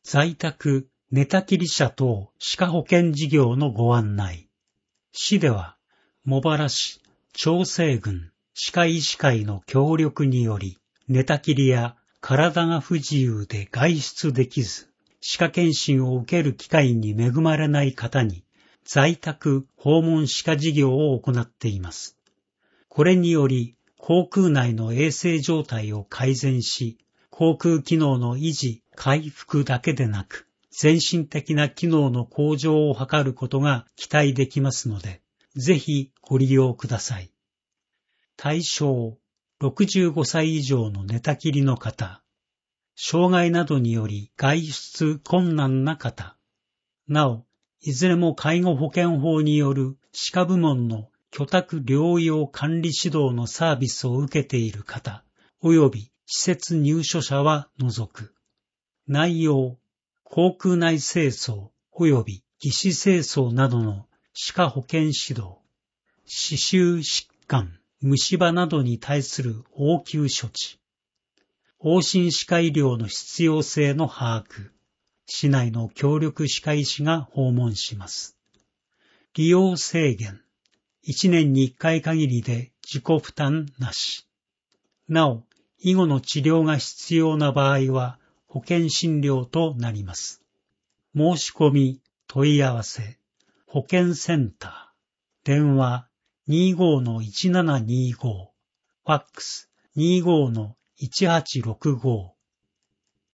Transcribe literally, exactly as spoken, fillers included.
在宅、寝たきり者等歯科保険事業のご案内。市では、茂原市、長生郡、歯科医師会の協力により、寝たきりや体が不自由で外出できず、歯科検診を受ける機会に恵まれない方に、在宅訪問歯科事業を行っています。これにより、口腔内の衛生状態を改善し、口腔機能の維持、回復だけでなく、全身的な機能の向上を図ることが期待できますので、ぜひご利用ください。対象、ろくじゅうごさい以上の寝たきりの方、障害などにより外出困難な方、なお、いずれも介護保険法による歯科部門の居宅療養管理指導のサービスを受けている方、及び施設入所者は除く。内容、口腔内清掃及び義歯清掃などの歯科保健指導、歯周疾患、虫歯などに対する応急処置、往診歯科医療の必要性の把握、市内の協力歯科医師が訪問します。利用制限、いちねんにいっかい限りで自己負担なし。なお、以後の治療が必要な場合は保険診療となります。申し込み、問い合わせ、保健センター、電話 にじゅうごのいちななにじゅうご、ファックス にじゅうごのいちはちろくご